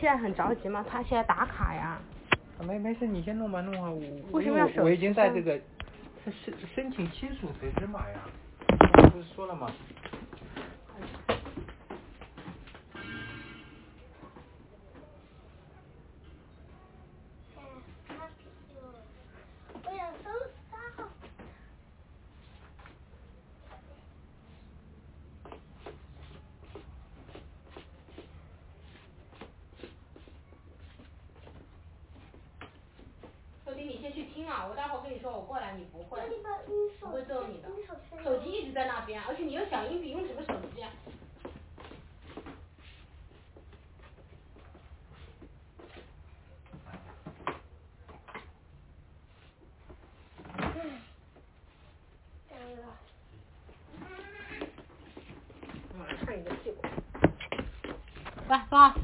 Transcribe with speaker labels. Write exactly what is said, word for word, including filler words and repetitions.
Speaker 1: 现在很着急吗？他现在打卡呀。
Speaker 2: 没没事，你先弄吧弄啊。我
Speaker 1: 为什么要手
Speaker 2: 我已经在这个申申请亲属谁知码呀？我不是说了吗？
Speaker 1: 手机你先去听啊，我待会儿跟你说我过来，你不会，不会揍你的。手机一直在那边，而且你有小音笔，用什么手机啊？来，走啊。